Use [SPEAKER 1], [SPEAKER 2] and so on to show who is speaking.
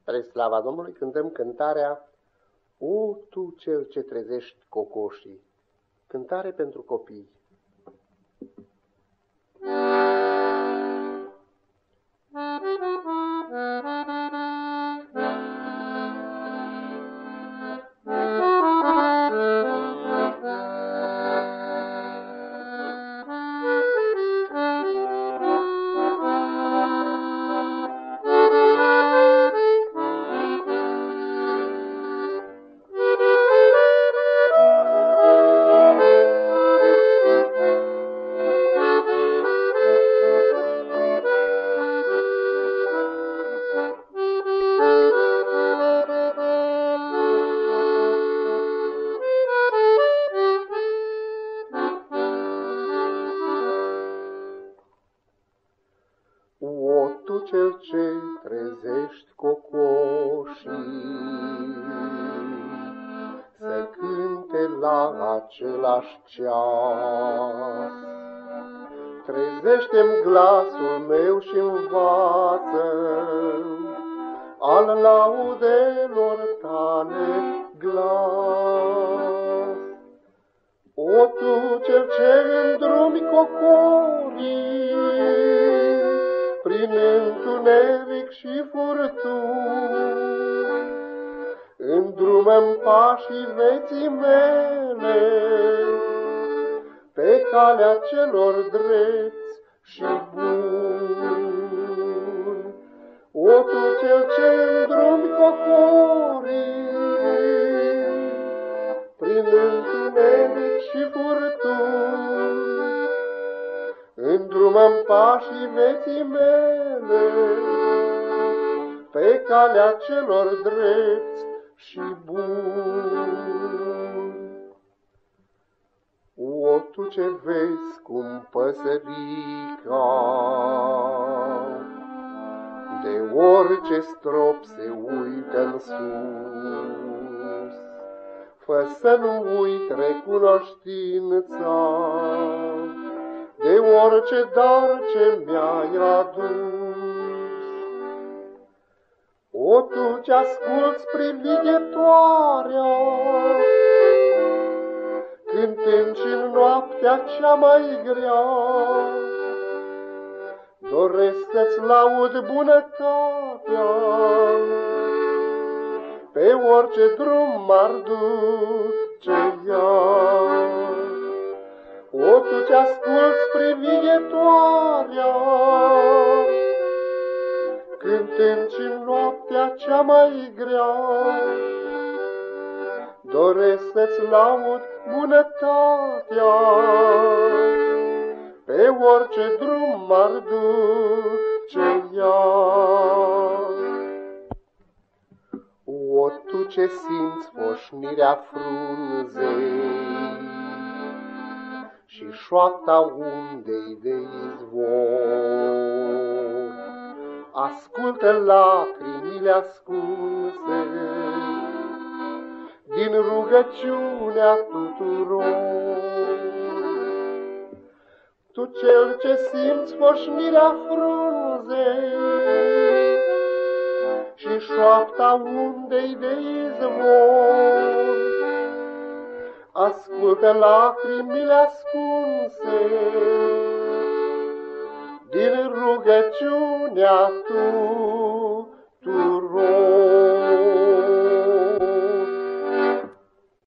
[SPEAKER 1] Spre slava Domnului cântăm cântarea O, Tu cel ce trezești cocoșii, cântare pentru copii. O, Tu cel ce trezești cocoșii, să cânte la același ceas. Trezește-mi glasul meu și învață al laudelor Tale glas. O, Tu cel ce îndrumi cocorii prin întuneric și furtuni, îndrumă-mi pașii vieții mele pe calea celor drepți și buni. O, Tu cel ce îndrumi cocorii prin întuneric și furtuni, îndrumă-mi pașii vieții mele pe calea celor drepți și buni. O, Tu ce vezi cum păsărica de orice strop se uită-n sus, fă să nu uit recunoștința de orice dar ce mi-ai adus. O, Tu ce asculți privighetoarea, cântând și-n noaptea cea mai grea, doresc să-ți laud bunătatea, pe orice drum m-ar duce ea. O, Tu ce asculți privighetoarea, cântând și-n noaptea cea mai grea, doresc să-ți laud bunătatea, pe orice drum m-ar duce ea. O, Tu ce simți foșnirea frunzei și șoapta undei de izvor, ascultă lacrimile ascunse din rugăciunea tuturor. Tu cel ce simți foșnirea frunzei și șoapta undei de izvor, ascultă lacrimile ascunse din rugăciunea tuturor.